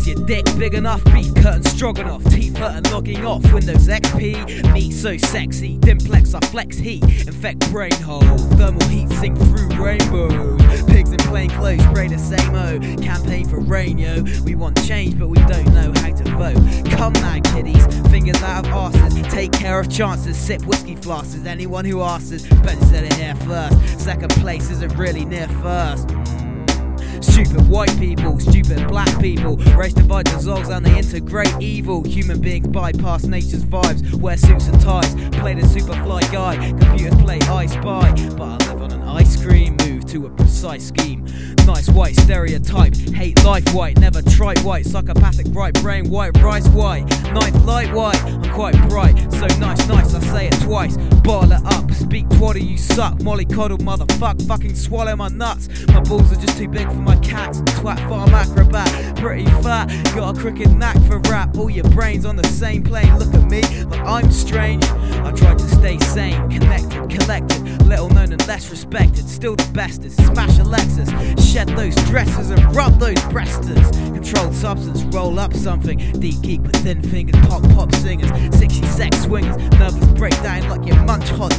Is your dick big enough? Beat curtain stroganoff, teeth hurting logging off. Windows XP, me so sexy. Dimplex, I flex heat, infect brain hole. Thermal heat sink through rainbows. Pigs in plain clothes spray the same O. Campaign for rain, yo. We want change, but we don't know how to vote. Come now, kiddies, fingers out of arses. Take care of chances, sip whiskey flasks. Anyone who asks, better said it here first. Second place isn't really near first. Stupid white people, stupid black people. Race divide dissolves and they integrate evil. Human beings bypass nature's vibes. Wear suits and ties, play the superfly guy. Computers play I Spy, but I live on an ice cream. Move to a precise scheme. Nice white stereotype, hate life white. Never try white, psychopathic right brain white. Rice white, ninth light white. I'm quite bright, so nice, I say it twice. Bottle it up, speak twaddle, you suck. Molly coddle, motherfuck, fucking swallow my nuts. My balls are just too big for my cats. Twat farm acrobat, pretty fat. Got a crooked knack for rap. All your brains on the same plane. Look at me, like I'm strange. I try to stay sane, connected, collected. Little known and less respected. Still the bestest. Smash a Lexus, shed those dresses and rub those breasters. Controlled substance, roll up something. Deep geek with thin fingers, pop singers. 60 sex swingers, nervous breakdown like you munch hot